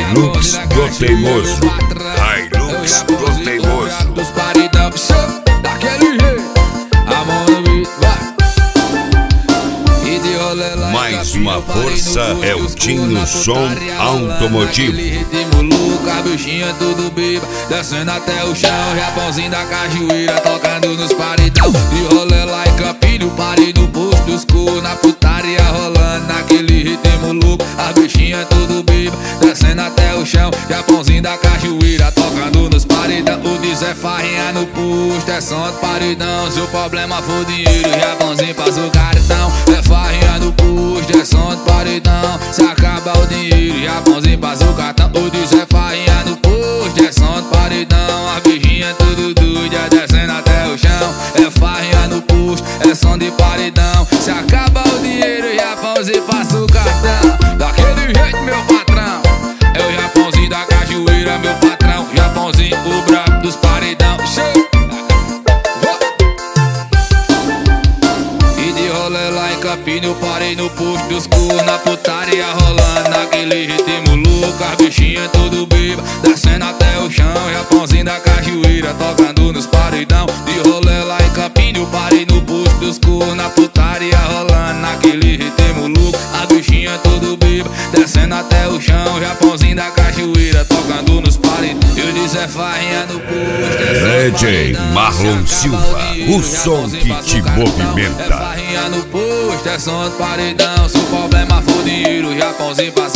Hilux do Teimoso. Hilux do Teimoso. Dos paredão, daquele jeito. A mão no beat, vai. E de rolê lá. Mais uma força é o Tinho Som Automotivo. Ritmo louco, a bichinha tudo beba, descendo até o chão. Japãozinho da cajueira, tocando nos paredão. De rolê lá em Campinho, parei no posto dos cor, na putaria rolando naquele ritmo louco. A bichinha tudo beba, descendo até o chão. Japãozinho da cajueira, tocando nos paredão. O Zé Farrinha no posto, é som de paredão. Se o problema for dinheiro, Japãozinho passa o cartão. Zé Farrinha no posto, é som de paredão. Se acaba o dinheiro, Japãozinho passa o cartão. O Zé Farrinha no posto, é som de paredão. A bichinha tudo doida, descendo até o chão. É Farrinha no posto, é som de paredão. Se acaba o dinheiro, Japãozinho passa o cartão. Daquele jeito, meu patrão. É o Japãozinho da cajueira, meu patrão. Japãozinho, o brabo dos paredão. E de rolê lá em Campinho, eu parei no posto dos cor, na putaria rolando naquele ritmo louco. A bichinha tudo beba, descendo até o chão. Japãozinho da cajueira, tocando nos paredão. De rolê lá em Campinho, eu parei no posto dos cor, na putaria rolando naquele ritmo louco. A bichinha tudo beba, descendo até o chão. Japãozinho da cajueira, tocando nos paredão. Eu disse é Farrinha no posto. DJ Marlon Silva, o som que te movimenta. É Farrinha no posto, é som de paredão. Se o problema for dinheiro, Japãozinho